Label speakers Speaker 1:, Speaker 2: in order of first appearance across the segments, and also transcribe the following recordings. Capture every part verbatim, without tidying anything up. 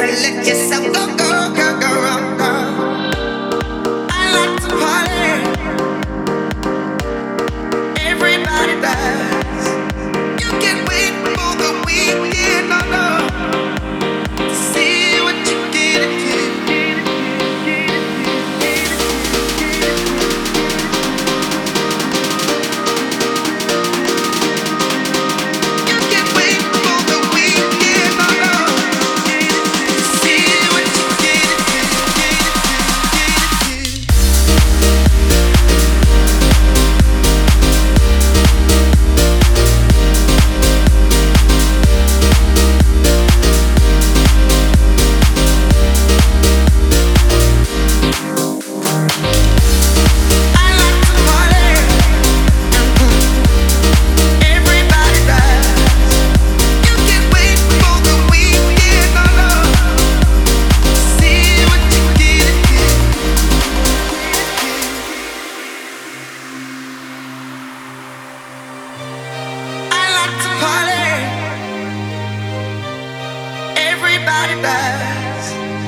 Speaker 1: to let yourself go, go, go, go, go. I like to party. Everybody does. You can wait for the weekend, no, no. To see what you get into. You can wait for the weekend, no, no. To see what you get Everybody does.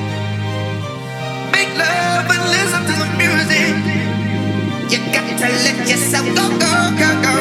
Speaker 1: Make love and listen to the music. You got to let yourself go, go, go, go.